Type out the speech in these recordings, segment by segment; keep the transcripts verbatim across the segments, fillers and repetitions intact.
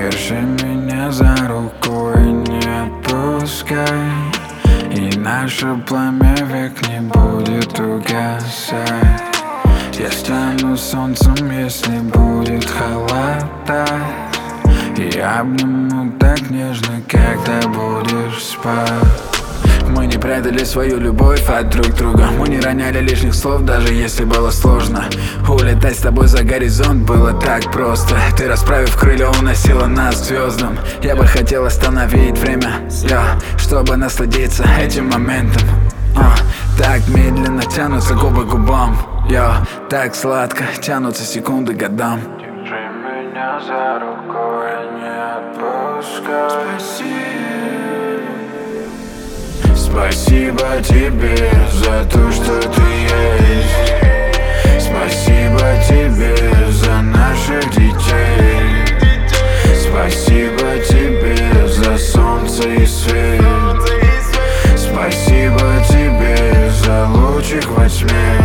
Держи меня за руку и не отпускай, и наше пламя век не будет угасать. Я стану солнцем, если будет холода, и обниму так нежно, когда будешь спать. Мы не прятали свою любовь от друг друга, мы не роняли лишних слов, даже если было сложно. Улетать с тобой за горизонт было так просто. Ты, расправив крылья, уносила нас к звездам. Я бы хотел остановить время, я, чтобы насладиться этим моментом. а, Так медленно тянутся губы к губам, я, так сладко тянутся секунды к годам. Держи меня за руку и не отпускай. Спасибо тебе за то, что ты есть. Спасибо тебе за наших детей. Спасибо тебе за солнце и свет. Спасибо тебе за лучик во тьме.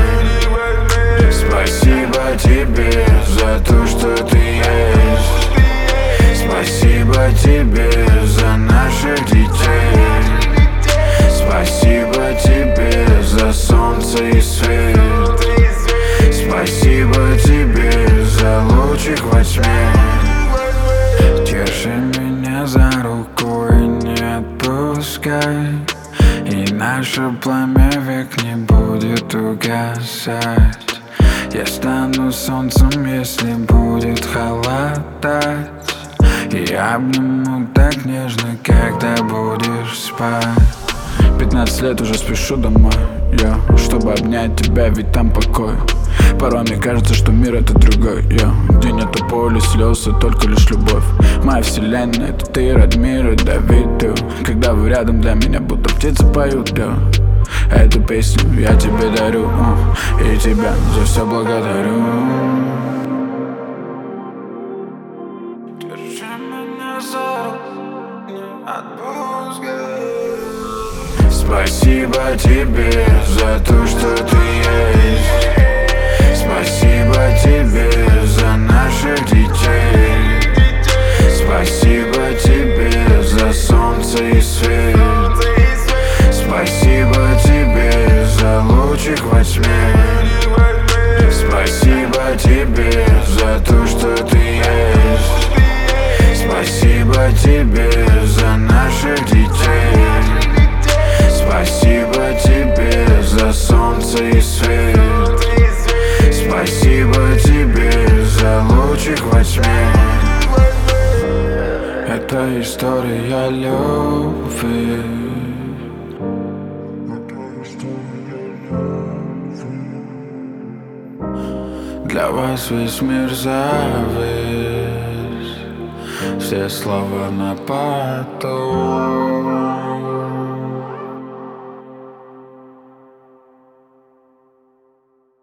Спасибо тебе за то, что ты есть. Спасибо тебе за наших детей. Спасибо тебе за солнце и свет. Спасибо тебе за лучик во тьме. Держи меня за руку и не отпускай, и наше пламя век не будет угасать. Я стану солнцем, если будет холодать, и обниму так нежно, когда будешь спать. Пятнадцать лет уже спешу домой, я, чтобы обнять тебя, ведь там покой. Порой мне кажется, что мир это другой, я, где нету боли, слез, а только лишь любовь. Моя вселенная, это ты, Радмир и Давид, ты. Когда вы рядом, для меня будто птицы поют, я. Эту песню я тебе дарю, и тебя за все благодарю. Держи меня за руку, не отпускай. Спасибо тебе за то, что ты есть. Спасибо тебе за наших детей. Спасибо тебе за солнце и свет. Спасибо тебе за лучик во тьме. Спасибо тебе за то, что ты есть. Спасибо тебе за наших детей. Спасибо тебе за солнце и свет. Спасибо тебе за лучик во тьме. Это история любви. Для вас весь мир завис, все слова на потом.